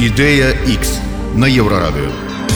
Ідэя X на Еўрарадыё.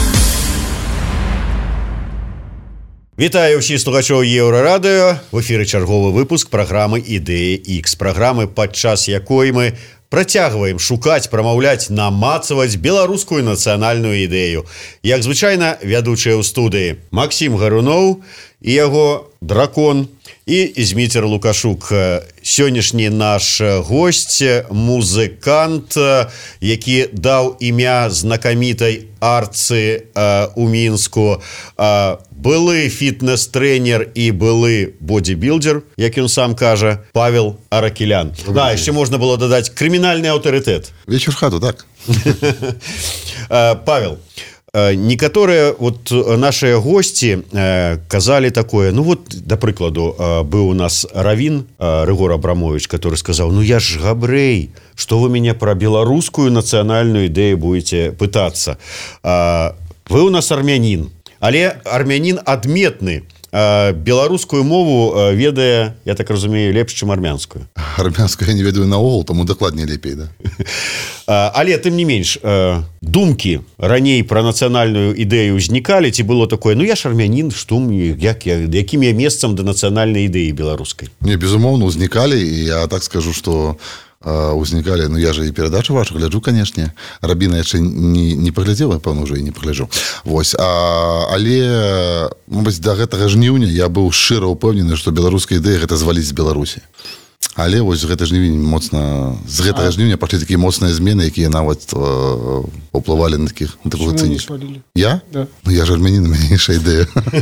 Вітаю ўсіх слухачоў Еўрарадыё. В эфіры чарговы выпуск праграмы «Ідэя X», праграмы, падчас якой мы працягваем шукаць, прамаўляць, намацаваць беларускую нацыянальную ідэю. Як звычайна, вядучыя ў студыі Максім Гаруноў і яго дракон, і Зміцер Лукашук. Сённяшні наш госць, музыкант, які даў імя знакамітай арцы у Мінску, былы фітнес-трэнер і былы бодибілдер, як ён сам кажа, Павел Аракелян. Да, яшчэ можна было дадаць крымінальны аўтарытэт. Вечер в хату, так. Павел, некаторыя вот нашыя госці казалі такое, ну вот, да прыкладу, быў у нас Равін Рыгор Абрамович, который сказаў: ну я ж габрэй, что вы меня про беларускую нацыянальную ідэю будете пытаться. Вы у нас армянін, але армянін адметны. Беларускую мову ведае, я так разумею, лепш, чым армянскую. Армянскую я не ведаю наогул, тому дакладней лепей, да. Але, тым не менш, думкі раней пра нацыянальную ідэю ўзнікалі, ці было такое: ну я ж армянін, што мне, якім я месцам да нацыянальнай ідэі беларускай? Не, безумоўна, узнікалі, і я так скажу, што узнікалі, ну я же і перадачу вашу гляджу, канешне. Рабіна яшчэ не паглядзела, пэўна, ўжо і не пагляджу. Вось, але да гэтага жніўня я быў шчыра ўпэўнены, што беларуская ідэя гэта зваліць з Беларусі. Але вось гэта жнівень моцна, з гэтага жніўня пашлі такія моцныя змены, якія нават уплывалі на такую цынічку. Я? Да. Ну я ж армянін, у мяне іншая ідэя.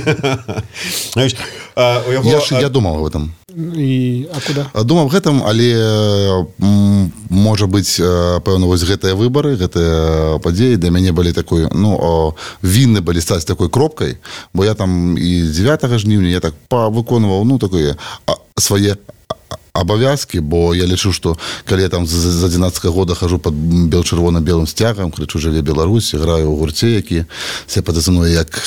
Я думаў об этом. А куда? Думаў об гэтым, але можа быць, пэўна, вось гэтыя выбары, гэтыя падзеі для мяне былі такой, ну, вінны былі стаць такой кропкай, бо я там і 9 жніўня я так выконваў, ну, такое свае абавязкі, бо я лічу, што калі я там з 11 года хожу под чырвона-белым сцягам, крычу «Жыве Беларусь», граю ў гурце, які себя пазіцыянуе як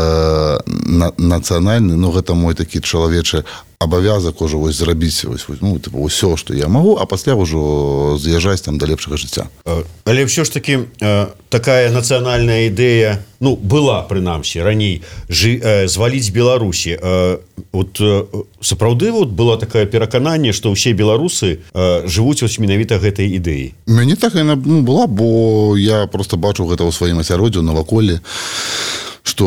нацыянальны, ну, гэта мой такі чалавечы абавязак ужо вось зрабіць ну, типу, ўсё, што я магу, а пасля ўжо з'язджаць там да лепшага жыцця. Але ўсё ж такі такая нацыянальная ідэя, ну, была, прынамсі, раней зваліць Беларусі. Вот сапраўды вот было такое перакананне, што ўсе беларусы жывуць вось менавіта гэтай ідэі. Мяне так яна была, бо я просто бачу гэта ў сваім асяроддзі, у наваколлі, што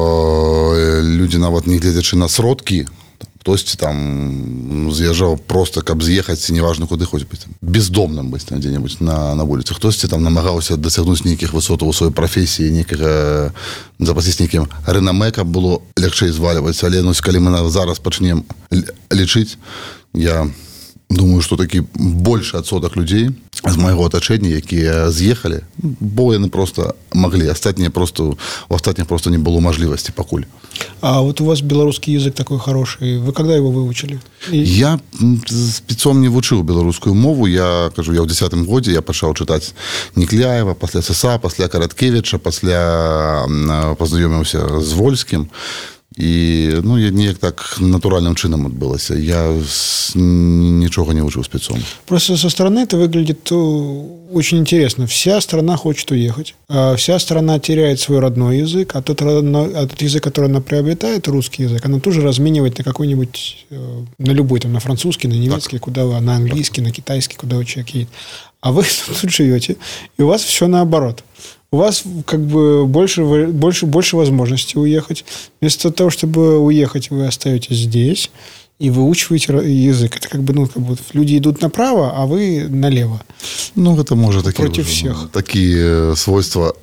людзі нават не гледзячы на сродкі, хтосьці там з'язджаў просто, каб з'ехаць, неважна куды, хоць бы бездомным быць там дзе-небудзь на вуліцы. Хтосьці там намагаўся дасягнуць нейкіх высотаў у сваёй прафесіі, нейкага запасіць нейкім рэнамэ, каб было лягчэй звальваць. Але ну, калі мы зараз пачнем лічыць, я думаю, што такі большы адсотак людзей з майго атачэння, якія з'ехалі, бо яны просто маглі, у астатніх просто не было мажлівасці пакуль. А вот у вас белорусский язык такой хороший. Вы когда его выучили? Я спецом не вучыў беларускую мову. Я кажу, я ў 10 годзе я пачаў чытаць Некляева, пасля Сыса, пасля Караткевіча, пасля пазнаёміўся з Вольскім. І ну, неяк так натуральным чынам адбылася. Я нічога не вучыў спецом. Просто со стороны это выглядит очень интересно. Вся страна хочет уехать. Вся страна теряет свой родной язык, а тот язык, который она приобретает, русский язык, она тоже разменивает на какой-нибудь, на любой, там, на французский, на немецкий, так. Куда вы, на английский, на китайский, куда вы человек едет. А вы тут живете, и у вас все наоборот. У вас как бы больше возможностей уехать. Вместо того, чтобы уехать, вы остаетесь здесь и выучиваете язык. Это как бы, ну, как бы люди идут направо, а вы налево. Ну, это может против всех. Такие свойства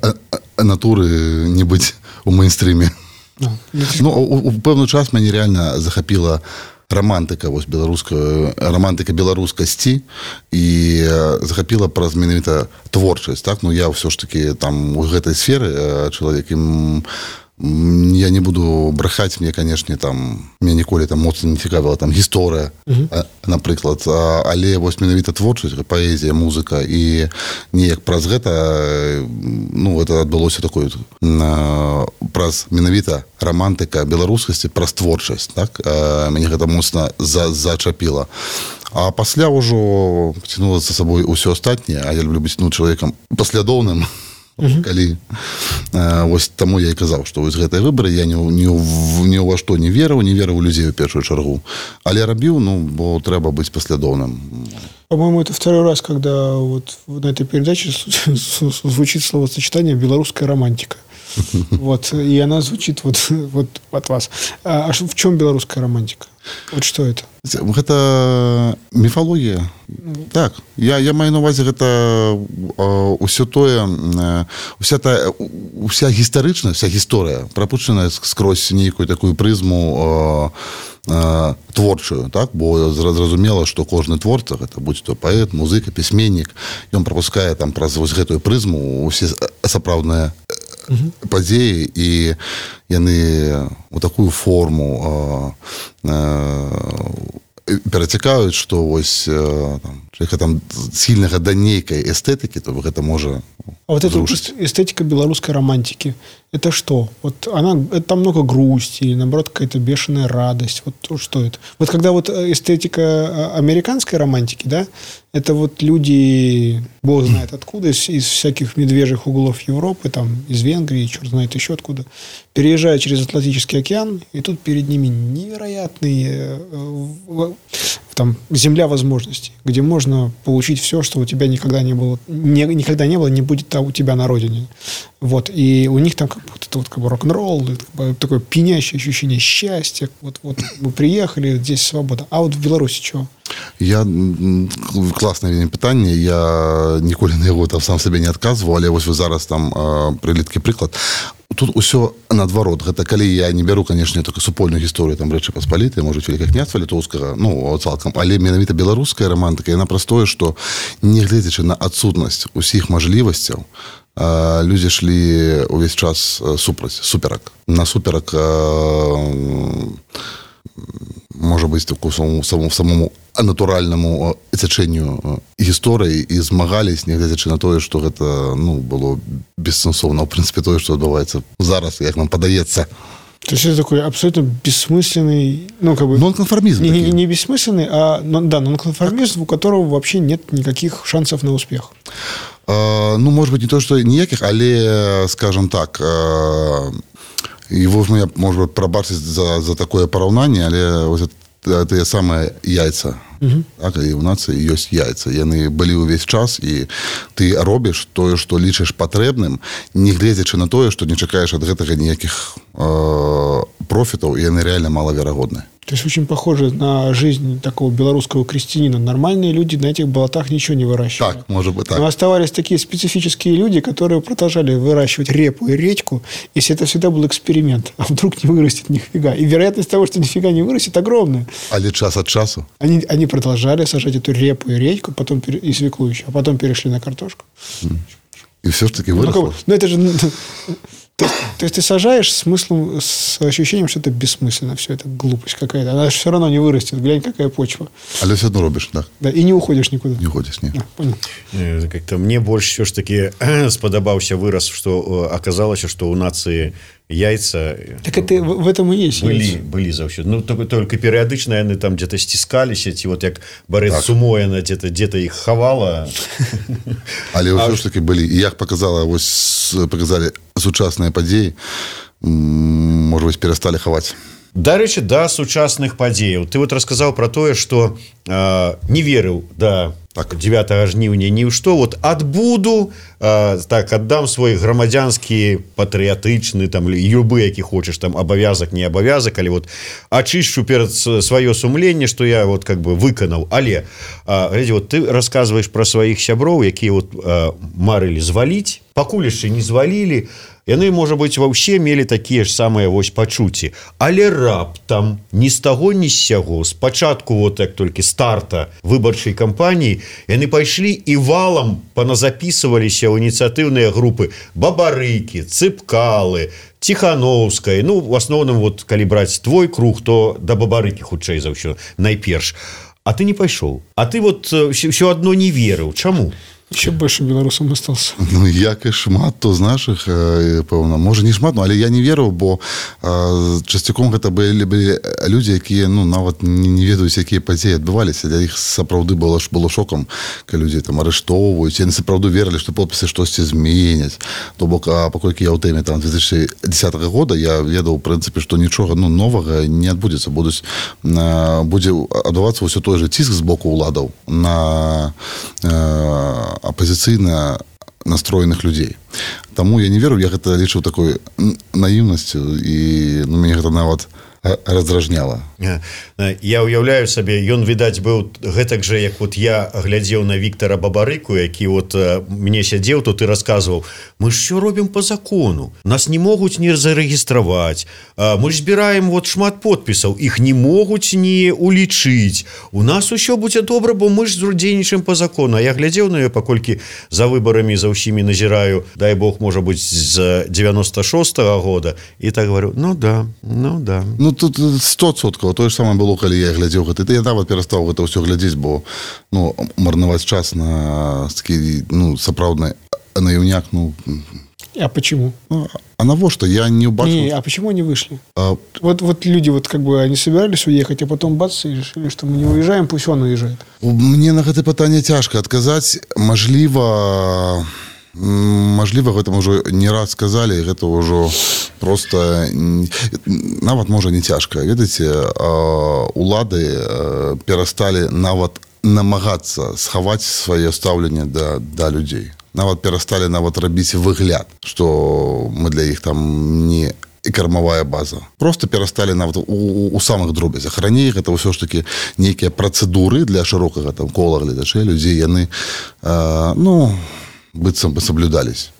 натуры не быть у мейнстриме. Ну, у пэўны час мяне реально захапіла романтика беларускасці і захапіла праз менавіта творчасць, так? Ну я ўсё ж таки там у гэтай сферы чалавек, Я не буду брехаць, мне, канешне, там мне ніколі там моцна не цікавіла там гісторыя, напрыклад, але вось менавіта творчасць, паэзія, музыка і неяк праз гэта, ну, это адбылося такое праз менавіта романтыка беларускасці, праз творчасць, так? Мяне гэта моцна зачапіла. А пасля ўжо цянула за сабой усё астатняе, а я люблю быць, ну, чалавекам паслядоўным. Калі вось таму я і казаў, што вось гэтыя выбары я ні ўва што не верыў у людзей у першую чаргу, але рабіў, ну, бо трэба быць паслядоўным. По-моему, это второй раз, когда вот на этой передаче звучит словосочетание «белорусская романтика». Вот, и она звучит вот от вас. А в чем белорусская романтика? Вот что это? Гэта міфалогія. Так, я маю на увазе, гэта ўсё тое, уся гістарычная, вся гісторыя прапушчаная скрозь нейкую такую прызму творчую, так? Бо зразумела, што кожны творца, гэта будь то паэт, музыка, пісьменнік, ён прапускае там праз вось гэтую прызму усе сапраўдныя падзеі, і яны у такую форму перацікаюць, што вось чалавека там сильнага да нейкай эстэтыкі, то гэта можа. А вот эта эстетика белорусской романтики, это что? Вот там много грусти, или наоборот какая-то бешеная радость. Вот что это? Вот когда вот эстетика американской романтики, да, это вот люди, бог знает откуда, из всяких медвежьих углов Европы, там, из Венгрии, черт знает еще откуда, переезжают через Атлантический океан, и тут перед ними невероятные там земля возможностей, где можно получить все, что у тебя никогда не было, не будет у тебя на родине. Вот. И у них там как бы рок-н-ролл, такое пьянящее ощущение счастья. Вот мы приехали, здесь свобода. А вот в Беларуси чего? Классное питание. Я ніколі на яго там сам себе не адказваў, але вось вы зараз там прыліткі прыклад. Тут усё наадварот. Гэта калі я не бяру, канешне, такую супольную гісторыю там Рэчы Паспалітай, можа, Великага княства літоўскага, ну, цалкам, але менавіта беларуская романтыка, яна праз тое, што нягледзячы на адсутнасць усіх мажлівасцяў, людзі шлі увесь час суперак. Насуперак, можа быць, самому натуральнаму цячэнню гісторыі і змагались, нягледзячы на тое, што гэта, ну, было бессэнсоўна. В принципе, тое, што адбываецца зараз, як нам падаецца. То есть это такой абсолютно бессмысленный, ну, как бы... Нонконформизм. Не бессмысленный, а нонконформизм, у которого вообще нет никаких шансов на успех. Ну, может быть, не то, что никаких, але, скажем так, и вот меня, может быть, пробачить за такое параўнанне, але вот тыя самыя яйца. Так, і у нацыі ёсць яйца. Яны былі ўвесь час, і ты робіш тое, што лічыш патрэбным, не гледзячы на тое, што не чакаеш ад гэтага ніякіх профітаў, і яны реально малаверагодныя. То есть очень похоже на жизнь такого белорусского крестьянина. Нормальные люди на этих болотах ничего не выращивали. Так, может быть так. Но оставались такие специфические люди, которые продолжали выращивать репу и редьку, если это всегда был эксперимент. А вдруг не вырастет нифига. И вероятность того, что нифига не вырастет, огромная. Але час от часу? Они продолжали сажать эту репу и редьку, потом и свеклу еще, а потом перешли на картошку. И все ж таки выросло? Ну, это же... То есть ты сажаешь смыслом, с ощущением, что это бессмысленно, все это глупость какая-то. Она же все равно не вырастет. Глянь, какая почва. Але все одно робишь, да? Да, и не уходишь никуда. Не уходишь, нет. Понял. Как-то мне больше все ж таки сподобался вырос, что оказалось, что у нации яйца... Так это в этом и есть. Были заўсёды. Ну, только периодично они там где-то стискались, эти вот как Борис так. Сумой, она где-то их хавала. Але все ж таки были. И як показали сучасныя падзеі, может быть, перестали хаваць. Дарэчы, да сучасных падзеяў. Ты вот рассказал про тое, что не верыў да так. 9 жніўня ні ў што. Вот адбуду, так, аддам свой грамадзянскі, патрыятычны, там, любы, які хочаш, там, абавязак, не абавязак, але вот ачышчу перад сваё сумленне, што я вот как бы выканаў. Але, глядзі, вот ты рассказываешь про сваіх сяброў, якія вот марылі зваліць пакуль яшчэ не звалілі, яны, можа быць, ва ўсе мелі такія ж самыя вось пачуцці. Але раптам ні з таго, ні з сяго, спачатку, вот як толькі старта выбарчай кампаніі, яны пайшлі і валам паназапісваліся ў ініцыятыўныя групы Бабарыкі, Цыпкалы, Ціхановскай. Ну, в асноўным, вот, калі браць твой круг, то да Бабарыкі хутчэй за ўсё найперш. А ты не пайшоў. А ты вот ўсё адно не верыў. Чаму? Еще больше белорусам остался. Ну, як і шмат, то з наших, пэўна, можа не шмат, але я не верыў, бо часцяком гэта былі людзі, якія, ну, нават не ведаюць, якія падзеі адбываліся. Для іх сапраўды было шокам, калі людзі там арыштоўваюць. Яны сапраўды верылі, што подпісы штосьці зменяць. То бок, паколькі я ў тэме там 2010 года, я ведаў, в прынцыпе, што нічога, ну, новага не адбудзецца. Будзе адбывацца ўсё той жа ціск з боку ўладаў на апозіцыйна настроеных людзей. Таму я не веру, я гэта лічу такой наіўнасцю, і мяне гэта нават раздражняла. Я уяўляю сабе, ён, відаць, быў гэтак жа, як вот я глядзеў на Віктора Бабарыку, які вот мне сядзеў тут і расказваў: мы ж все робім по закону, нас не могуць не зарэгістраваць, мы ж збіраем вот шмат подпісаў, іх не могуць не улічыць, у нас усё будзе добра, бо мы ж дзейнічаем по закону. А я глядзеў на яе, паколькі за выбарамі за ўсімі назіраю, дай Бог, можа быць, з 96-го года, і так говорю, ну да. Ну, тут 100%. Тое ж самае было, калі я глядзеў гэта. Я нават перастаў гэта ўсё глядзець, бо, ну, марнаваць час на такі, ну, сапраўдны наіўняк, ну... А почему? А навошта? Я не убачил. Не, а почему они вышли? Вот люди, вот как бы, они собирались уехать, а потом бац, и решили, что мы не уезжаем, пусть он уезжает. Мне на гэта пытанне цяжка адказаць. Мажліва, гэтым ужо не раз сказалі, гэта ўжо просто нават можа не цяжка. Ведаеце, улады перасталі нават намагацца схаваць сваё стаўленне да людзей. Нават перасталі нават рабіць выгляд, што мы для іх там не кармавая база. Просто перасталі нават у самых дробязях. Раней гэта ўсё ж такі нейкія працэдуры для шырокага там кола гледачэй, людзей, яны, ну, быццам бы соблюдались.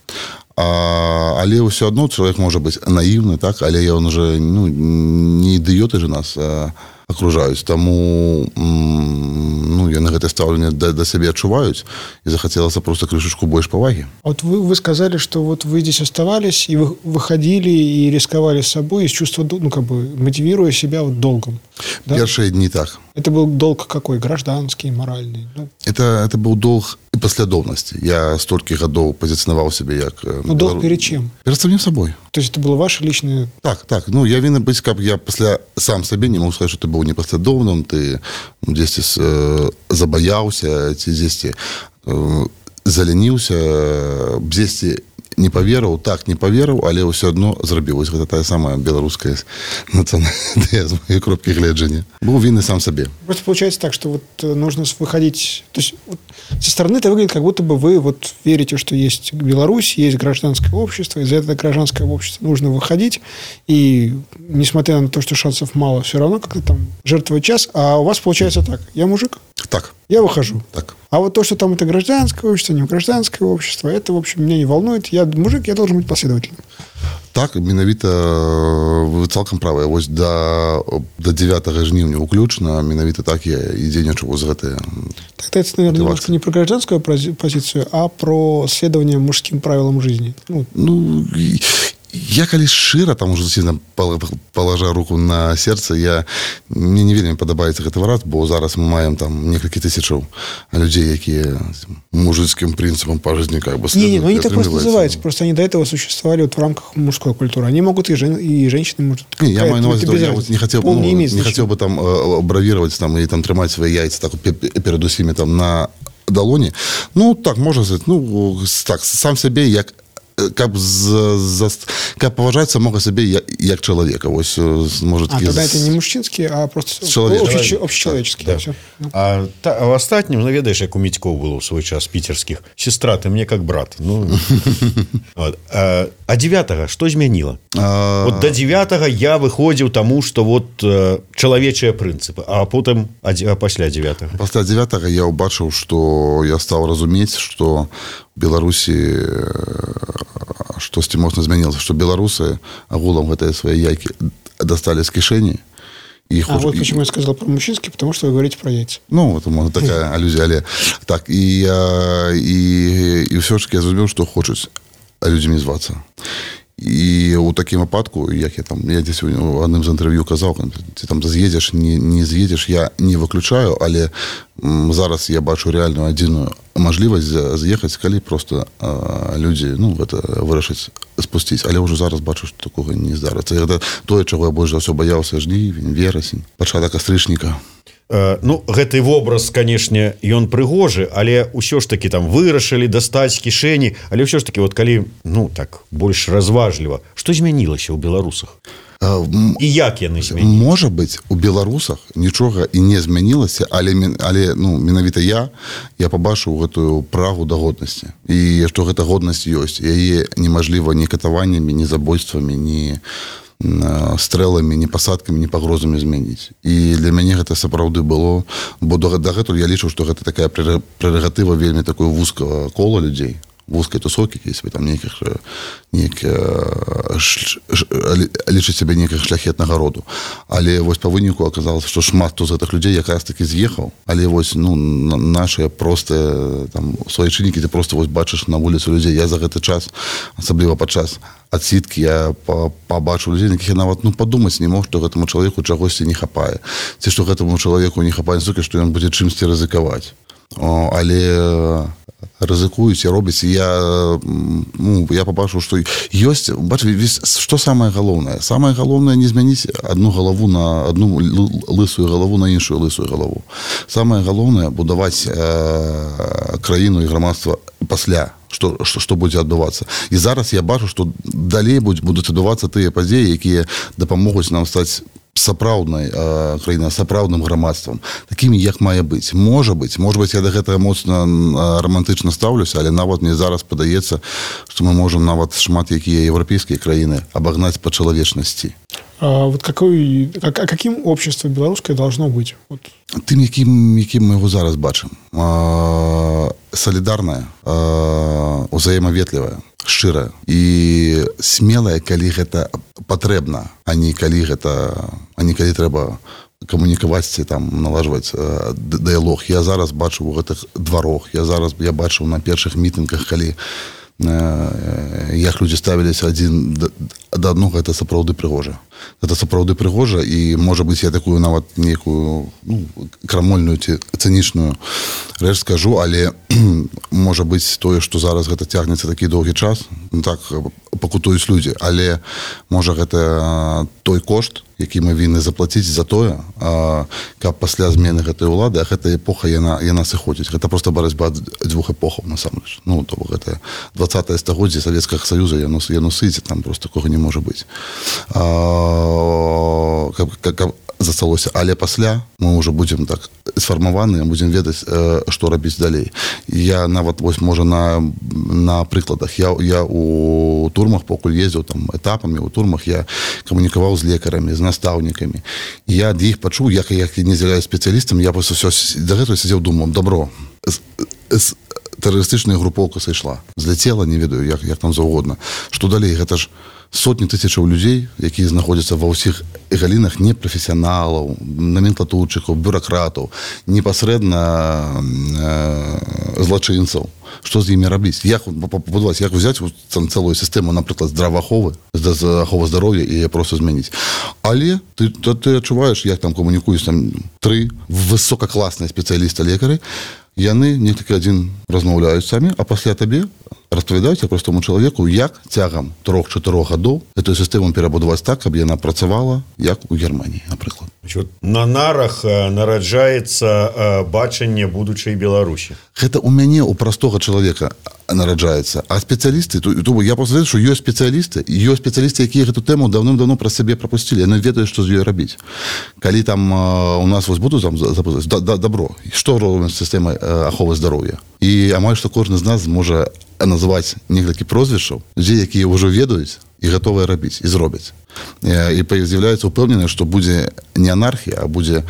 Але ўсё адно чалавек можа быць наіўны, так, але ён уже, ну, не ідыёты же нас акружаюць, таму, ну, яны гэтае стаўленне да сябе адчуваюць, і захацелася просто крышечку больш павагі. Вот вы сказали, что вот вы здесь оставались, и вы выходили, и рисковали собой, из чувства, ну, как бы, мотивируя себя вот долгом. Да? Першыя дні так. Это был долг какой? Гражданский, моральный? Ну. Это был долг и паслядоўнасці. Я столькі гадоў пазіцынаваў сябе як... Ну, долг перед чем? Перед самим собой. То есть это было ваше личное... Так. Ну, я вінен быць, каб я пасля сам сабе не мог сказаць, што ты быў непаслядоўным, ты дзесьці забаяўся, ці дзесьці заляніўся, дзесьці не поверыў, так не поверыў, але ўсё адно зрабіў. Гэта тая самая беларуская нацыянальная з моей кропкі гледжання. Быў вінны сам сабе. Просто получается так, что вот нужно выходить... То есть вот, со стороны это выглядит, как будто бы вы вот верите, что есть Беларусь, есть гражданское общество, и за это гражданское общество нужно выходить, и несмотря на то, что шансов мало, все равно как-то там жертвовать час, а у вас получается так: я мужик, так, я выхожу. Так. А вот то, что там это гражданское общество, не гражданское общество, это, в общем, меня не волнует. Я мужик, я должен быть последовательным. Так, менавіта вы цалкам правыя. Вось до 9 жніўня уключна, менавіта так я і дзейнічаў з гэтае. Тогда это, наверное, немножко не про гражданскую позицию, а про следование мужским правилам жизни. Ну, я калі шчыра, там уже сильно палажа руку на сердце, мне не вельмі падабаецца гэты варыянт, бо зараз мы маем там некалькі тысячаў людзей, якія мужицким принципам по жизни как бы следуют. Не, они так просто называются, просто они до этого существовали вот в рамках мужской культуры. Они могут и женщины, может... Не, я маю на увазі, я вот не хотел бы там бравировать там, и там трымаць свои яйца так перед усімі там на далоні. Ну, так, можна сказать, ну, так, сам себе як каб паважаць самога сабе як чалавека. Вось, может, тогда это не мужчынскі, а просто общечеловеческий. Да. А в астатнім, ну, ведаеш, як у Митьков было в свой час, питерских: сестра, ты мне как брат. Ну, вот. А 9-го что змяніла? Вот до 9-го я выходзіў таму, что вот чалавечыя прынцыпы, а потым пасля 9-го. Пасля 9-го я ўбачыў, што я стаў разумець, што Беларусі штосьці моцна змянілася, што беларусы агулам гэтыя свае яйкі достали з кішэні. Вот почему я сказал про мужчинский, потому что вы говорите про яйца. Ну, это можно такая аллюзия, але так, і все ж таки я зрозумів, што хочуць людзьмі звацца. І у такім випадку, як я десь у одним з інтерв'ю казав, ти там з'їдеш, не з'їдеш, я не виключаю, але зараз я бачу реальну адзіную можливість з'їхати, коли просто люди, вирішать спуститися. Але вже зараз бачу, що такого не здариться. Це те, чого я більше за все боявся, жнівень, вересень, початок кастрычніка. Гэты вобраз, канешне, ён прыгожы, але ўсё ж таки там вырашылі дастаць кішэні, але ўсё ж таки вот калі, так, больш разважліва, што змянілася ў беларусах? І як яны змянілі? Можа быць, у беларусах нічога і не змянілася, але менавіта я пабачыў гэтую прагу да годнасці. І што гэта годнасць ёсць. Яе немажліва ні катаваннямі, ні забойствамі, ні стрэламі, ні пасадкамі, ні пагрозамі змяніць. І для мяне гэта сапраўды было, бо дагэтуль я лічу, што гэта такая прерагатыва вельмі такой вузкага кола людзей, вузкай тусовкі, калі сабе там лічыць сябе нейкага шляхетнага роду. Але вось па выніку аказалася, што шмат хто з гэтых людзей якраз такі з'ехаў, але вось нашыя простыя суайчыннікі, ты просто вось бачыш на вуліцы людзей. Я за гэты час, асабліва падчас адсідкі, я пабачыў людзей, якіх я нават падумаць не мог, што гэтаму чалавеку чагосьці не хапае. Ці што гэтаму чалавеку не хапае настолькі, што ён будзе чымсьці рызыкаваць. Але рызыкуюць і робяць. Я пабачыў, што ёсць, што самае галоўнае? Самае галоўнае не змяніць одну лысую галаву на іншую лысую галаву. Самае галоўнае будаваць краіну і грамадства пасля, што будзе адбывацца. І зараз я бачу, што далей будуць адбывацца тыя падзеі, якія дапамогуць нам стаць сапраўднай краінай, сапраўдным грамадствам, такімі, як мае быць. Можа быць, я да гэтага моцна романтычна стаўлюся, але нават мне зараз падаецца, што мы можам нават шмат якія еўрапейскія краіны абагнаць па чалавечнасці. Вот каким общество белорусское должно быть? Тым, якім мы яго зараз бачым. Салідарнае, узаемаветлівае, шчырае і смелае, калі гэта патрэбна, а не калі трэба камунікаваць ці налажваць дыялог. Я зараз бачу ў гэтых дварах, я бачыў на першых мітынгах, калі як людзі ставіліся адзін да аднаго, гэта сапраўды прыгожа. Гэта сапраўды прыгожа, і, можа быць, я такую нават нейкую крамольную ці цынічную рэч скажу, але, можа быць, тое, што зараз гэта цягнецца такі доўгі час, так пакутуюць людзі, але, можа, гэта той кошт, які мы вінны заплаціць за тое, каб пасля змены гэтай улады, а гэтая эпоха, яна сыходзіць. Гэта проста барацьба дзвюх эпохаў, насамрэч. То бок гэта 20-е стагоддзе Савецкага Саюза, яно сыдзе, там просто такога не можа быць. Каб засталося. Але пасля мы ўжо будзем так сфармаваныя, будзем ведаць, што рабіць далей. Я нават, вось, можа, на прыкладах. Я у турмах, пакуль ездзіў там этапамі, у турмах я камунікаваў з лекарамі, з настаўнікамі. Я ад іх пачуў, як я не з'яўляюсь спецыялістам, я просто все дагэтуль сядзеў, думаў, добро, тэрарыстычная групоўка сышла, зляцела, не ведаю, як там заўгодна. Што далей? Гэта ж сотні тысячаў людзей, якія знаходзяцца ва ўсіх галінах, непрафесіяналаў, номенклатурчыкаў, бюракратаў, непасрэдна злачынцаў. Што з імі рабіць? Як пабудаваць, як узяць цэлую сістэму, напрыклад, здравааховы здароўя і проста змяніць. Але ты адчуваеш, як там камунікуюць 3 высокакласныя спецыялісты-лекары, яны некалькі адзін размаўляюць самі, а пасля табе распавядаюць простому чалавеку, як цягам 3-4 гадоў эту сістэму перабудаваць так, каб яна працавала, як у Германії, напрыклад. На нарах нараджаецца бачанне будучай Беларусі. Гэта у мяне, у простога чалавека нараджаецца. А спецыялісты, я просто ведаю, што ёсць спецыялісты, якія гэту тэму даўным-даўно праз сябе прапусцілі, яны ведаюць, што з ёй рабіць. Калі там у нас вось будуць запускаць, добро, што робім з сістэмай аховы здароўя? І амаль што кожны з нас можа называць некалькі прозвішчаў, людзей, якія ўжо ведаюць і гатовыя рабіць, і зробяць. І з'яўляецца ўпэўнены, што будзе не анархія, а будзе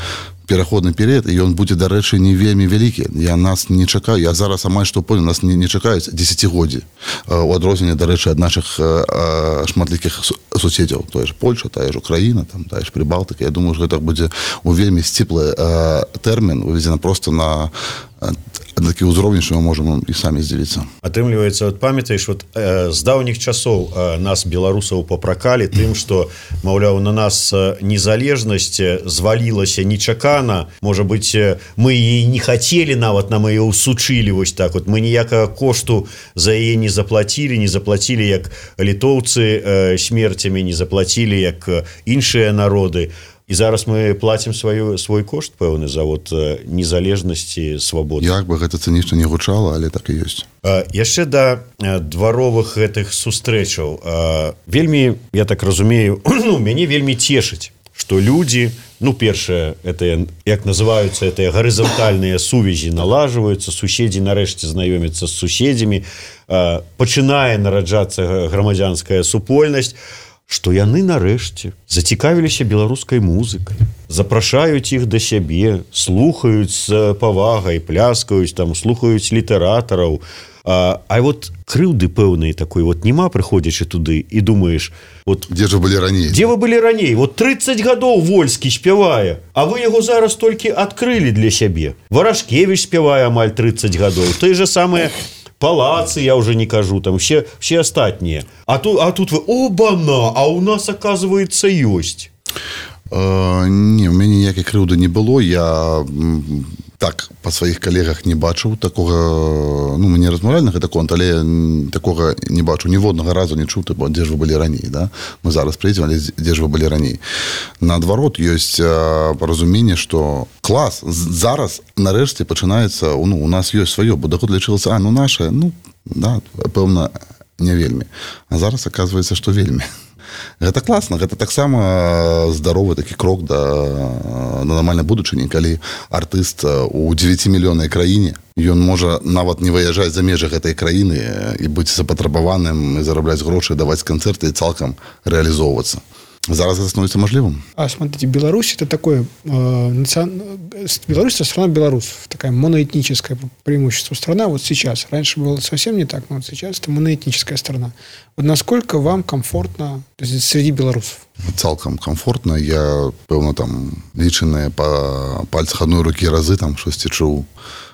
пераходны перыяд, і ён будзе, дарэчы, не вельмі вялікі. Я нас не чакаю. Я зараз амаль што понял, нас не чакаюць дзесяцігоддзі. У адрозненне, дарэчы, ад нашых шматлікіх суседзяў. Тое ж Польша, тая ж Украіна, там, тая ж Прыбалтыка. Я думаю, што гэта будзе у вельмі сціплы тэрмін, выведзена проста на такі ўзровень, што мы можам і самі здзівіцца. Атрымліваецца, от памятаеш, вот з даўніх часоў нас, беларусаў, папракалі тым, што, маўляў, на нас незалежнасць звалілася нечакана. Можа быць, мы яе не хацелі нават, нам яе ўсучылі вось так. Вот мы ніякага кошту за яе не заплацілі, як літоўцы смерцямі, не заплацілі, як іншыя народы. І зараз мы плацім свой кошт, пэўны, за вот незалежнасць і свабоду. Як бы гэта цынічна не гучала, але так і ёсць. Яшчэ да дваровых гэтых сустрэчаў. Вельмі, я так разумею, мяне вельмі цешыць, што людзі, першае, это, як называюцца, это гарызантальныя сувязі налажваюцца, суседзі нарэшце знаёмяцца з суседзямі, пачынае нараджацца грамадзянская супольнасць, што яны нарэшце зацікавіліся беларускай музыкай, запрашаюць іх да сябе, слухаюць з павагай, пляскаюць, там, слухаюць літаратараў. А вот крыўды пэўнай такой вот няма, прыходзячы туды, і думаеш, вот, Дзе вы былі раней? Вот 30 гадоў Вольскі спявае, а вы яго зараз толькі адкрылі для сябе. Варашкевіч спявае амаль 30 гадоў. Тое же самае палацы, я уже не кажу, там все астатнія. А тут вы, оба-на, а у нас, оказывается, ёсць. Не, у мяне ніякай крыўды не было. Я так па сваіх калегах не бачыў такога, мне размаўляли на гэта конт, але такога не бачу, ніводнага разу не чуў, дзе ж вы былі раней, да? Мы зараз прыйдзем, але дзе ж вы былі раней. Наадварот, ёсць паразуменне, што клас, зараз нарэшце пачынаецца, у нас ёсць сваё, бо доход лічылася, наше, да, пэўна, не вельмі. А зараз аказваецца, што вельмі. Гэта класна, гэта таксама здаровы такі крок да нармальнай будучыні, калі артыст у 9-мільённай краіне, ён можа нават не выязджаць за межы гэтай краіны і быць запатрабаваным, і зарабляць грошы, даваць канцэрты і цалкам рэалізоўвацца. Зараз это становится можливым. Смотрите, Беларусь это такое Беларусь это страна белорусов, такая моноэтническая преимущество страна вот сейчас. Раньше было совсем не так, но вот сейчас это моноэтническая страна. Вот насколько вам комфортно, то есть среди белорусов? Цалкам комфортно. Я, пэўна, там лічаныя па пальцах адной рукі разы там штосьці чуў,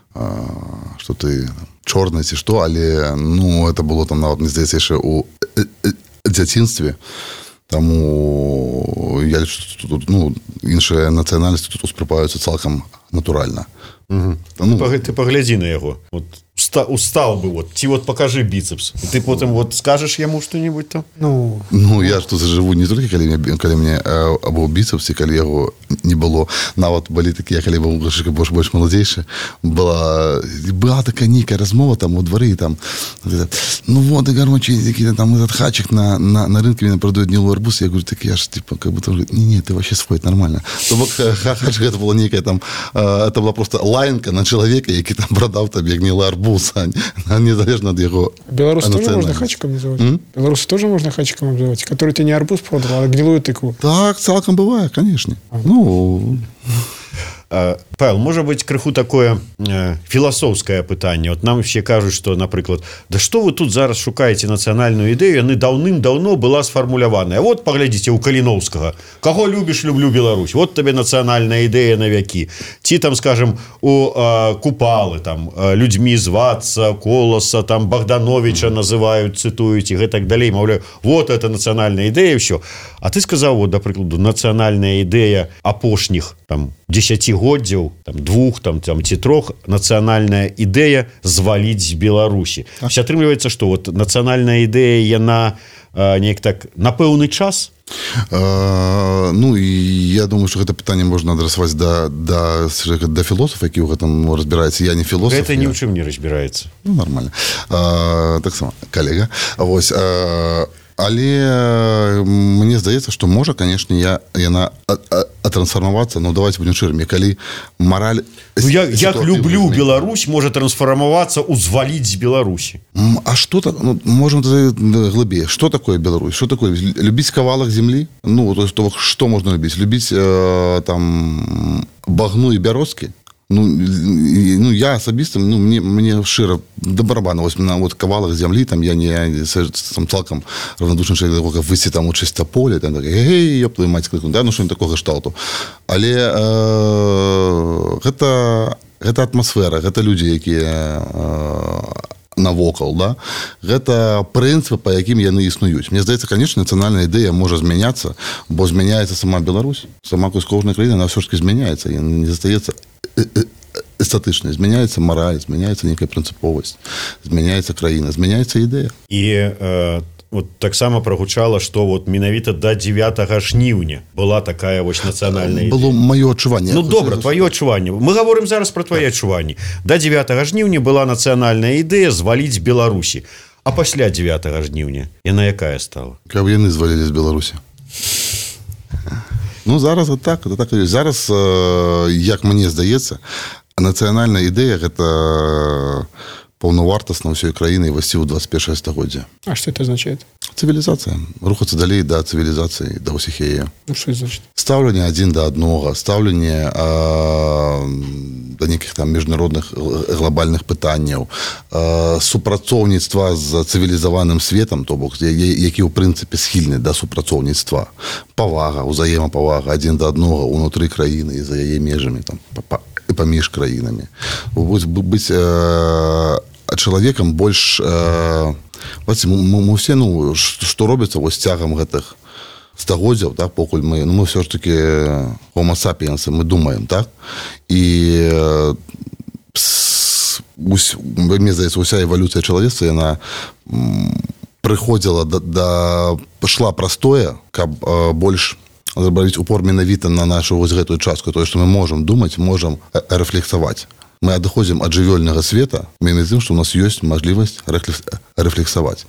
што ты чорны ці што, але это было там нават, мне здаецца, яшчэ у дзяцінстве. Таму я лічу, што тут іншыя нацыянальнасці тут успрымаюцца цалкам натуральна. Ты паглядзі на яго. Вот устал бы, вот, ці вот покажи біцепс. І ты потым вот скажешь яму што-нибудь там? Я ж тут жыву не толькі, калі мне або біцепс, і калі яго не было. Нават былі такія, калі быў больш маладзейшы, была такая нейкая размова там у двары, там, вот, и гармочи, там этот хачик на рынке меня продают гнилой арбуз. Я говорю, так я ж, типа, как будто, не, ты вообще свой, нормально. То бок хачик, это была некая там, это была просто лайнка на чалавека, які там продав табе гнилый арбуз, а незалежно от его. Беларусь тоже можно хачиком называть? Беларусь тоже можно хачиком называть, который ты не арбуз продал, а гнилую тыкву? Так, цалкам бывает, конечно. Павел, можа быць крыху такое філасофскае пытанне. Вот нам все кажуць, што, напрыклад, да што вы тут зараз шукаеце нацыянальную ідэю, яны даўным-даўно была сфармуляваная. Вот паглядзіце у Каліноўскага, каго любіш, люблю Беларусь, вот табе нацыянальная ідэя на вякі. Ці там, скажем, у Купалы там людзьмі звацца, Коласа, там Богдановича называюць, цытуюць і гэтак далей, маўляю, вот это нацыянальная ідэя, ўсё. А ты сказаў, вот, да прыкладу, нацыянальная ідэя апошніх там 10годдзяў, там 2, там ці 3, нацыянальная ідэя зваліць з Беларусі. Атрымліваецца, што вот нацыянальная ідэя, яна неяк так на пэўны час? Я думаю, што гэта пытанне можна адрасаваць да філосафа, які ў гэтым разбіраецца. Я не філосаф. Гэта ні ў чым не разбіраецца. Нормально. Таксама калега. Вось, але мне здаецца, што можа, канешне, яна трансформавацца, ну давайте будем шчырымі, калі мараль як люблю Беларусь можа трансфармавацца узваліць з Беларусі. А что так, ну, можем глыбей, что такое Беларусь, что такое любить кавалак земли, ну то есть что можно любить, там багну и бярозкі. Ну, я асабіста, ну, мне шчыра да барабана, вось на вот кавалах зямлі, там я не сам цалкам равнодушны чалавек, как выйсці там у чыстаполе, там так, эй, ёб твою мать, да, ну што-нибудь такога шталту. Але гэта атмасфера, гэта людзі, якія навокал, да? Гэта прынцыпы, па якім яны існуюць. Мне здаецца, конечно, нацыянальная ідэя можа змяняцца, бо змяняецца сама Беларусь, сама кожная краіна, она все ж таки змяняецца, і не застаецца эстатычна, змяняецца мараль, змяняецца некая прынцыповасць, змяняецца краіна, змяняецца ідэя. І вот таксама прагучала, што вот менавіта да 9 жніўня была такая вось нацыянальная ідэя. Было маё адчуванне. Ну добра, твоё адчуванне. Мы гаворым зараз пра твае адчуванні. Да 9 жніўня была нацыянальная ідэя зваліць Беларусі. А пасля 9 жніўня яна якая стала? Каб яны звалілі з Беларусі. Ну зараз вот так, это так і ёсць. Зараз, як мне здаецца, нацыянальная ідэя гэта паўнавартасна ўсёй краіны і ўвайсці ў 21 стагоддзе. А что это означает? Цивилизация. Рухаться далей да цивилизации, да ўсіх яе. Ну, что это значит? Ставленне адзін да аднога, ставленне да нейкіх там міжнародных глобальных пытанняў, супрацоўніцтва з цывілізаваным светам, то бок, які ў прынцыпе схільны да супрацоўніцтва, павага, узаемапавага адзін да аднога ўнутры краіны і за яе межамі, там, паміж краінамі. Быць чалавекам больш... Мы все, ну, што робіцца вось цягам гэтых стагоддзяў, так, покуль мы все ж таки homo sapiens, мы думаем, так, і мне здаецца, уся эвалюцыя чалавецтва, яна прыходзіла шла простое, каб больш зрабіць упор менавіта на нашу вось гэтую частку, тое, што мы можам думаць, можам рэфлексаваць. Мы адыходзім ад жывёльнага света менавіта тым, што ў нас ёсць мажлівасць рэфлексаваць.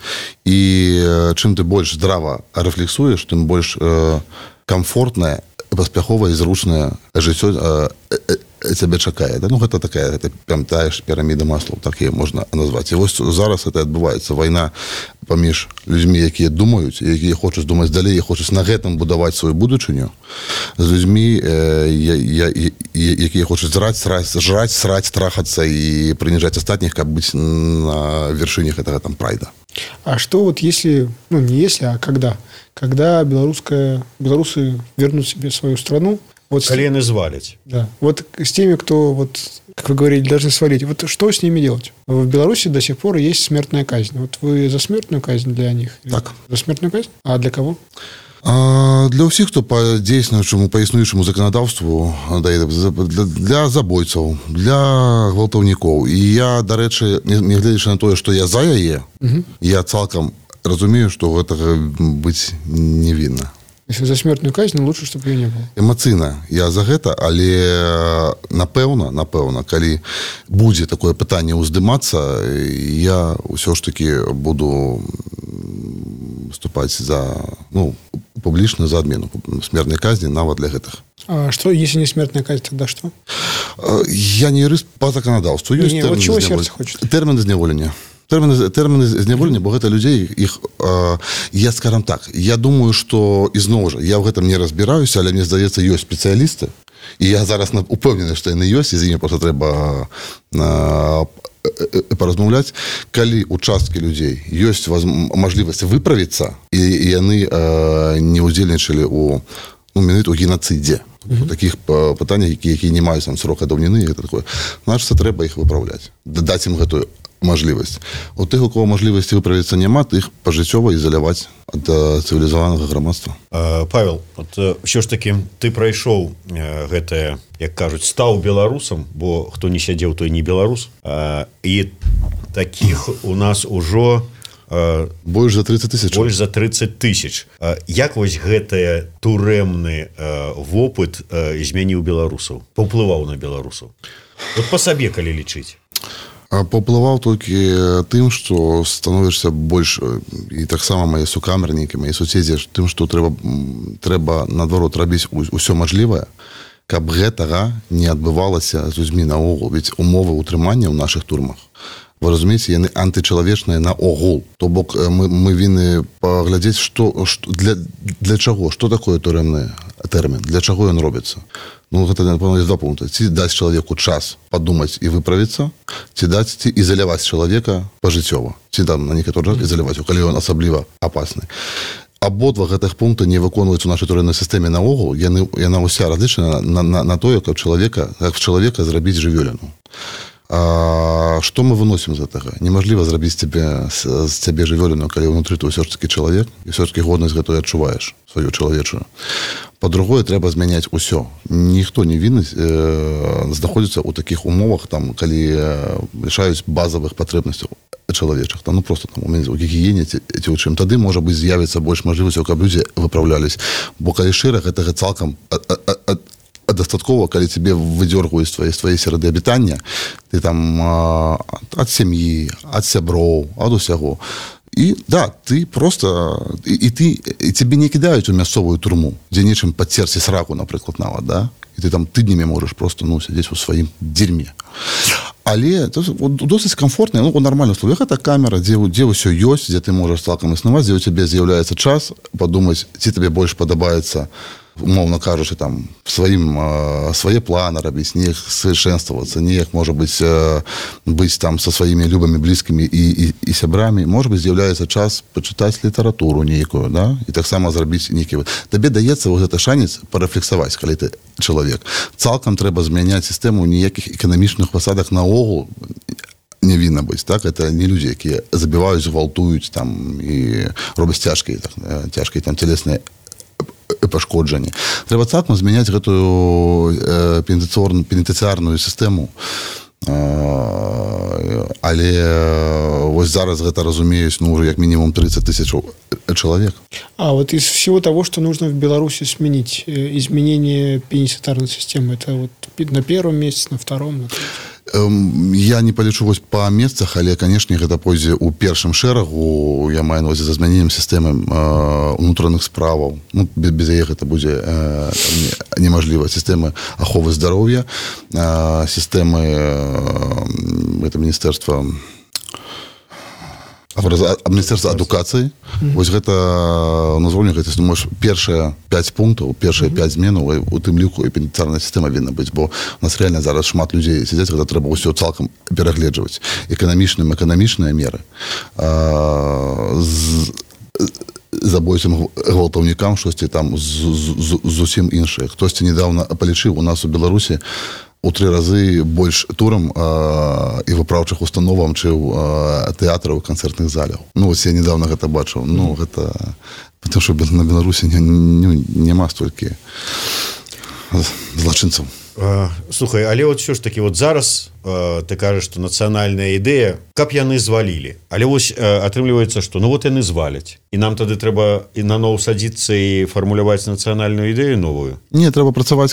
І чым ты больш здрава рэфлексуеш, тым больш камфортнае, паспяховае і зручнае жыццё цябе чакае. Ну, гэта такая, памятаеш, піраміда Маслоў, так яе можна назваць. І вось зараз гэта адбываецца вайна паміж людзьмі, якія думаюць, якія хочуць думаць далей, хочуць на гэтым будаваць сваю будучыню, з людзьмі, якія хочуць жраць, сраць, трахацца і прыніжаць астатніх, каб быць на вершынях гэтага там прайда. А что вот если, ну не если, а когда белорусы вернут себе свою страну, вот колены звалить. Да. Вот с теми, кто, вот, как вы говорили, должны свалить. Вот что с ними делать? В Беларуси до сих пор есть смертная казнь. Вот вы за смертную казнь для них? Так. За смертную казнь? А для кого? Для ўсіх, хто па дзейснуючаму, па існуючаму заканадаўству, для забойцаў, для гвалтаўнікоў. І я, дарэчы, не гледзячы на тое, што я за яе, я цалкам разумею, што гэтага быць невінна. Если за смертную казнь, лучше, чтобы ее не было. Эмацыйна я за гэта, але напэўна, калі будзе такое пытанне ўздымацца, я ўсё ж таки буду выступаць за, ну, публічна за адмену смертнай казні нават для гэтых. А что, если не смертная казнь, тогда что? Я не юрыст по законодаўству. Не, вот чего сердце хочет? Тэрміны зняволення. Тэрміны зняволення, бо гэта людзей, іх, я, скажам так, я думаю, што, ізноў жа, я ў гэтым не разбіраюся, але мне здаецца, ёсць спецыялісты, і я зараз упэўнены, што яны ёсць, і з імі проста трэба паразмаўляць, калі ў часткі людзей ёсць мажлівасць выправіцца, і яны не ўдзельнічалі у менавіта ў генацыдзе. У такіх пытаннях, якія не маюць там срока даўніны, гэта такое, значыць, трэба іх выпраўляць, даць ім гэтую мажлівасць. У тых, у кого мажлівасці выправіцца няма, тых пажыццёва ізаляваць ад цывілізаванага грамадства. Павел, вот ўсё ж таки ты прайшоў гэтае, як кажуць, стаў беларусам, бо хто не сядзеў, той не беларус. І такіх у нас ужо больш за 30 тысяч. Больш за 30 тысяч. Як вось гэтае турэмны вопыт змяніў беларусаў, паўплываў на беларусаў? Вот па сабе, калі лічыць. Паўплываў толькі тым, што становішся больш, і таксама мае сукамернікі, мае суседзі, тым, што трэба наадварот рабіць усё мажлівае, каб гэтага не адбывалася з людзьмі наогул. Ведь умовы ўтрымання ў нашых турмах, вы разумееце, яны антычалавечныя наогул. То бок мы вінны паглядзець, для чаго, што такое турэмны тэрмін, для чаго ён робіцца. Ну, гэта, напэўна, ёсць два пункты. Ці даць чалавеку час падумаць і выправіцца, ці ізаляваць чалавека пажыццёва. Ці там на некаторы час ізаляваць, калі ён асабліва апасны. Абодва гэтых пункта не выконваюць у нашай турэмнай сістэме наогул. Яна ўся разлічана на тое, каб чалавека зрабіць жывёліну. Што мы выносім з гэтага? Немажліва зрабіць з цябе жывёліну, калі ўнутры ты ўсё ж такі чалавек, і ўсё ж такі годнасць гэтую адчуваеш, сваю чалавечую. Па-другое, трэба змяняць усё. Ніхто не вінны знаходзіцца ў такіх умовах, там, калі лішаюць базавых патрэбнасцяў чалавечых. Там, ну, просто там, у гігіене ці ў чым. Тады, можа быць, з'явіцца больш мажлівасцяў, каб людзі выпраўлялись. Бо калі шчыра, гэтага цалкам дастаткова, калі тебе выдергваюць з твоей сярэды абітання, ты там ад сям'і, ад сяброў, ад усяго. І да, ты просто і цябе не кідаюць у мясцовую турму, дзе нечым падцерці сраку, напрыклад, нават, да? І ты там тыднямі можаш просто, ну, сядзець у сваім дзерьме. Але досыць камфортна, ну, у нармальных условиях гэта камера, дзе ўсё ёсць, дзе ты можаш цалкам існаваць, дзе ў цябе з'яўляецца час падумаць, ці табе больш падабаецца, умовно кажучи, там, свае планы рабіць, неяк совершенствоваться, неяк, можа быць там со сваімі любымі, блізкімі і сябрамі. Можа быць, з'яўляецца час пачытаць літаратуру нейкую, да? І таксама зрабіць нейкі... Табе даецца гэты шанец парэфлексаваць, калі ты чалавек. Цалкам трэба змяняць сістэму, ніякіх эканамічных фасадах наогул не вінна быць, так? Это не людзі, якія забіваюць, гвалтуюць там і робяць цяжкія там цялесныя пашкоджанні. Трэба цалкам змяняць гэтую пенітэнцыярную сістэму. Але вось зараз гэта разумеюць, ну, уже як минимум 30 тысяч человек. А вот из всего того, что нужно в Беларуси сменить, изменение пенитенциарной системы, это вот на первом месяце, на втором, на третьем? Я не палічу вось па месцах, але, канешне, гэта пойдзе ў першым шэрагу, я маю на ўвазе за змяненнем сістэмы унутраных справаў. Ну, без яе гэта будзе немажліва. Сістэмы аховы здароўя, сістэмы гэта міністэрства адукацыі. Вось гэта назвольню, гэта, можа, першыя 5 пунктаў, першыя 5 зменаў, у тым ліку і пенітэнцыярная сістэма вінна быць, бо у нас рэальна зараз шмат людзей сядзяць, гэта трэба ўсё цалкам перагледжваць. Эканамічныя меры. Забойцам, гвалтаўнікам, штосьці там зусім іншае. Хтосьці недавно палічыў, у нас у Беларусі у 3 разы больш турам і выпраўчых установам, чым тэатраў і канцэртных заляў. Ну, вось я недавно гэта бачыў. Ну, гэта... Потому што на Беларусі няма столькі злачынцаў. Слухай, але вот все ж таки вот зараз ты кажаш, што нацыянальная ідэя, каб яны звалілі. Але вось атрымліваецца, што ну вот яны зваляць. І нам тады трэба і наноў садзіцца і фармуляваць нацыянальную ідэю новую? Не, трэба працаваць,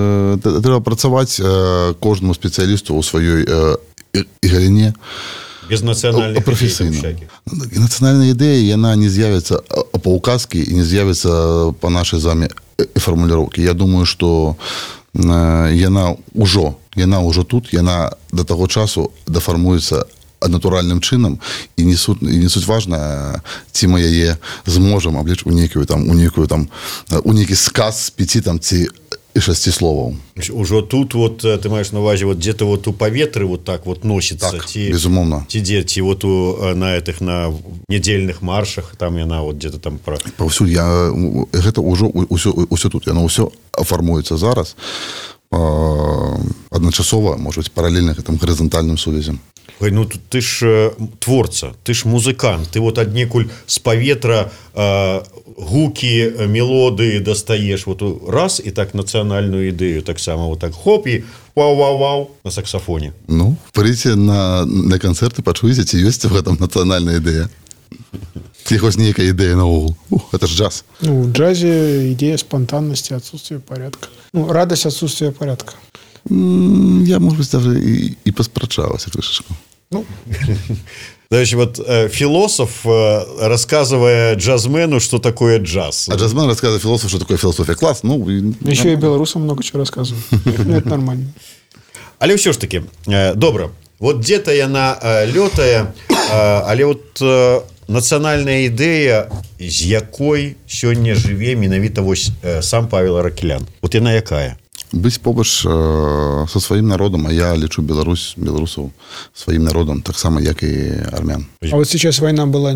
кожнаму спецыялісту ў сваёй галіне. Без нацыянальных ідэй. Нацыянальная ідэя, яна не з'явіцца па ўказкі і не з'явіцца па нашай з вами фармуліроўкі. Я думаю, што яна ўжо тут, яна да таго часу дафармуецца натуральным чынам, і не суть важна, ці мы яе зможам абліч у нейкі сказ з 5 там ці 6 словаў. Ужо тут вот ты маеш на увазе вот где-то вот у паветры вот так вот носіцца, так, безумоўна. Ці вот на недельных маршах, там яна вот где-то там паўсюль. Гэта ўжо ўсё тут, яно ўсё фармуецца зараз адначасова, можа быць, паралельна гэтым гарызантальным сувязям. Ой, ну ты ж творца, ты ж музыкант, ты вот аднекуль з паветра гукі, мелодыі дастаеш вот раз і так нацыянальную ідэю таксама вот так хоп і вау-вау-вау на саксафоне. Ну, прыйдзеце на канцэрты, пачуеце, ці ёсць в гэтым нацыянальная ідэя. Ці хоць нейкая ідэя наогул. Это ж джаз. Ну, в джазе идея спонтанности, отсутствие порядка. Ну, радость отсутствия порядка. Я, может быть, даже и поспрачалась крышечку. Ну, Значит, вот философ рассказывая джазмену, что такое джаз. А джазмен рассказывает философу, что такое философия. Класс. Ну, еще и белорусам много чего рассказывают. Ну, это нормально. Але ўсё ж таки, добра. Вот где-то яна лётае, але вот нацыянальная ідэя, з якой сёння жыве менавіта вось сам Павел Аракелян. Вот яна якая? Быть побач со сваім народам, а я лічу беларусаў сваім народам, таксама як і армян. А вот сейчас война была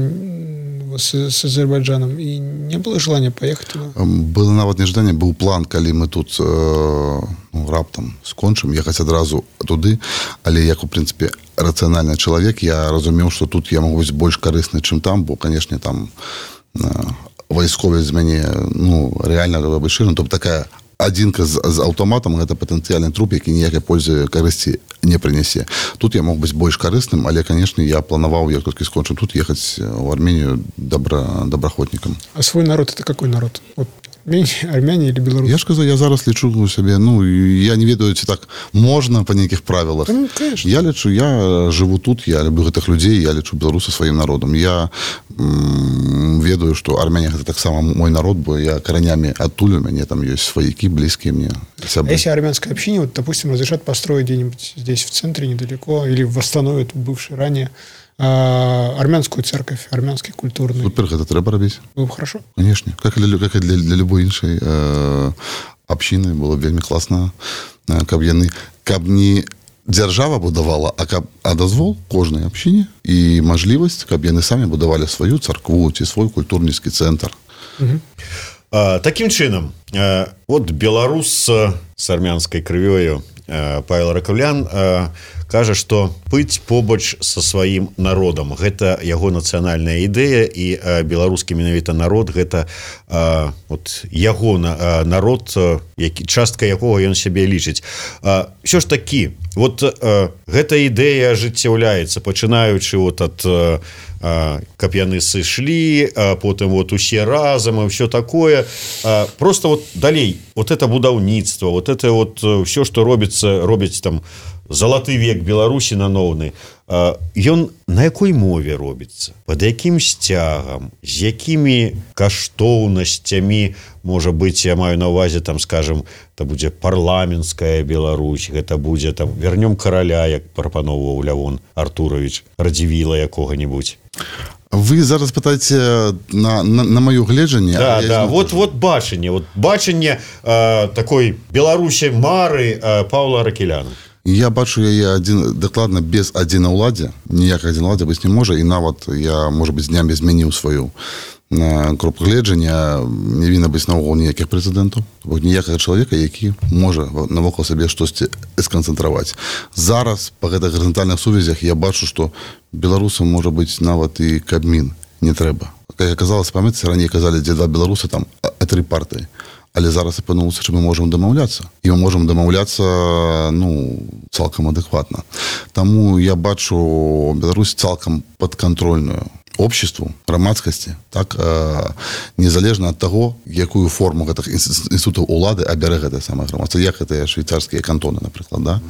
с Азербайджаном, и не было желания поехать туда? Было нават нежаданне, быў план, калі мы тут раптам скончым, ехаць адразу туды, але як, у прынцыпе, рацыянальны чалавек, я разумеў, што тут я магу быць больш карысны, чым там, бо, канешне, там вайсковец з мяне, рэальна быць шырым, то такая адзінка з аўтаматам, гэта патэнцыяльны труп, які ніякай пользы карысці не прынясе. Тут я мог быць больш карысным, але, канешне, я планаваў, як толькі скончым тут, ехаць у Арменію добраахвотнікам. А свой народ – это какой народ? Вот армяне или белорусы? Я ж казаў, я зараз лічу сябе, я не ведаю, ці так можна па нейкіх правілах. Ну, конечно. Я лічу, я жыву тут, я люблю гэтых людзей, я лічу беларуса сваім народам. Я ведаю, што армяне гэта таксама мой народ, бо я каранямі адтуль, у мяне там ёсць сваякі, блізкія мне сябры. А если армянской общине, вот, допустим, разрешат построить где-нибудь здесь в центре недалеко или восстановят бывший ранее армянскую церковь, армянский культурный. Супер, гэта трэба рабіць. Было бы хорошо. Конечно. Как и для любой іншай общины было б вельмі класна, каб не дзяржава будавала, а дазвол кожнай общине і мажлівасць, каб яны самі будавалі сваю царкву ці свой культурніцкі цэнтр. Таким чынам, вот беларус с армянской крывёю Павел Аракелян кажа, што быць побач со сваім народам – гэта яго нацыянальная ідэя, і беларускі менавіта народ – гэта вот яго народ, частка якога ён сябе лічыць. Ўсё ж такі, вот гэта ідэя ажыццяўляецца, пачынаючы вот ад каб яны сышлі, потым вот усе разам і ўсё такое. Просто вот далей, вот это будаўніцтва, вот это вот ўсё, што робіць там залаты век Беларусі нановны, ён на якой мове робіцца, пад якім сцягам, з якімі каштоўнасцямі, можа быць, я маю на ўвазе, там, скажем, это будзе парламенцкая Беларусь, гэта будзе там вернём караля, як прапаноўваў Лявон Артурович, Радзівіла якога-небудзь. Вы зараз пытаеце на маё гледжанне? Да, вот бачанне такой Беларусі мары Павла Аракеляна. Я бачу яе дакладна без адзінаўладдзя, ніякай адзінаўладдзя быць не можа, і нават я, можа быць, днямі змяніў сваю кропку гледжання, не вінна быць наогул ніякіх прэзідэнтаў, ніякага чалавека, які можа навокал сабе штосьці сканцэнтраваць. Зараз па гэтых гарызантальных сувязях я бачу, што беларусам можа быць нават і Кабмін не трэба. Як аказалася, памятаеце, раней казалі, дзе два беларусы, там, а тры партыі. Але зараз апынулася, што мы можам дамаўляцца. І мы можам дамаўляцца, цалкам адэкватна. Таму я бачу Беларусь цалкам падкантрольную обществу, грамадскасці, так, незалежна ад таго, якую форму гэтых інстытутаў улады абярэ гэтае самае грамадства, як гэтыя швейцарскія кантоны, напрыклад, да?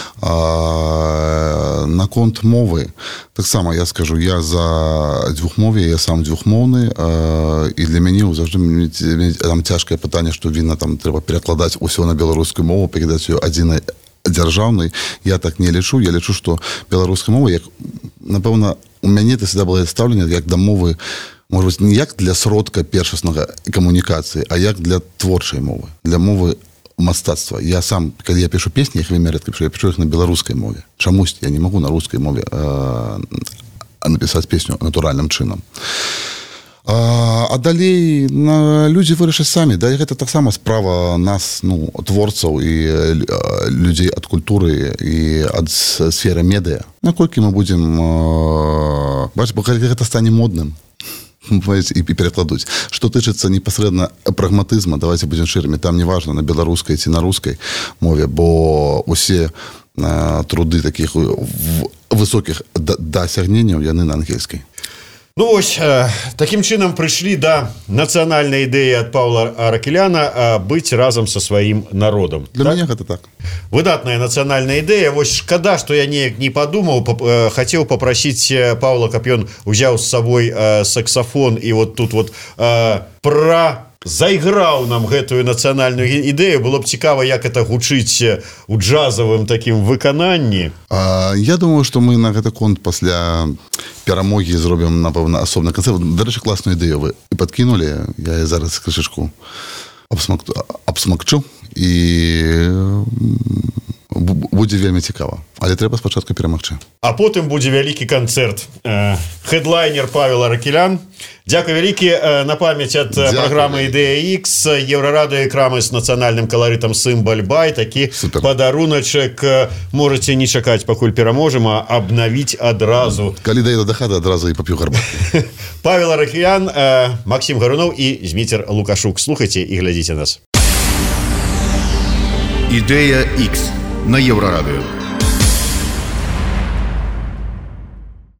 Наконт мовы, таксама я скажу, я за дзвюхмоўе, я сам дзвюхмоўны, і для мяне заўжды там цяжкае пытанне, што вінна там трэба перакладаць усё на беларускую мову, пакідаць ёй адзінай дзяржаўнай. Я так не лічу, я лічу, што беларуская мова, як, напэўна, у мяне это всегда было стаўленне як да мовы, можа быць, не як для сродка першаснага камунікацыі, а як для творчай мовы, для мовы мастацтва. Я сам, калі я пишу песні, я іх вельмі рэдка пишу, я пишу іх на беларускай мове. Чамусь я не магу на рускай мове напісаць песню натуральным чынам. А далей людзі вырашаць самі, да, гэта таксама справа нас, творцаў і людзей ад культуры і ад сферы медыа. Наколькі мы будзем бачыць, бо гэта стане модным і перакладуць. Што тычыцца непасрэдна прагматызма, давайте будзем шчырымі, там не важна на беларускай ці на рускай мове, бо усе труды такіх высокіх дасягненняў яны на ангельскай. Ну вось, такім чынам прыйшлі да нацыянальнай ідэі ад Паўла Аракеляна быць разам са сваім народам. Для мяне гэта так. Выдатная нацыянальная ідэя. Вось шкада, што я неяк не падумаў, хацеў папрасіць Паўла, каб ён узяў з сабой саксафон і вот тут вот зайграў нам гэтую нацыянальную ідэю. Было б цікава, як это гучыць у джазавым такім выкананні. Я думаю, што мы на гэты конт пасля перамогі зробім, напэўна, асобны канцэрт. Дарэчы, класную ідэю вы падкінулі. Я зараз крышачку абсмакчу і будзе вельмі цікава. Але трэба спачатку перамагчы. А потым будзе вялікі канцэрт. Хедлайнер Павел Аракелян. Дзякуй вялікі. На памяць ад праграмы «Ідэя Х», Еўрарадыё і крамы з нацыянальным каларытам «Сымбаль-бай». Такі падаруначак можаце не чакаць, пакуль пераможам, а абнавіць адразу. Калі даеду да хаты, адразу і пап'ю гарбатку. Павел Аракелян, Максим Гарунов і Зміцер Лукашук. Слухайце і глядзіце нас. «Ідэя Х» на Еўрарадыё.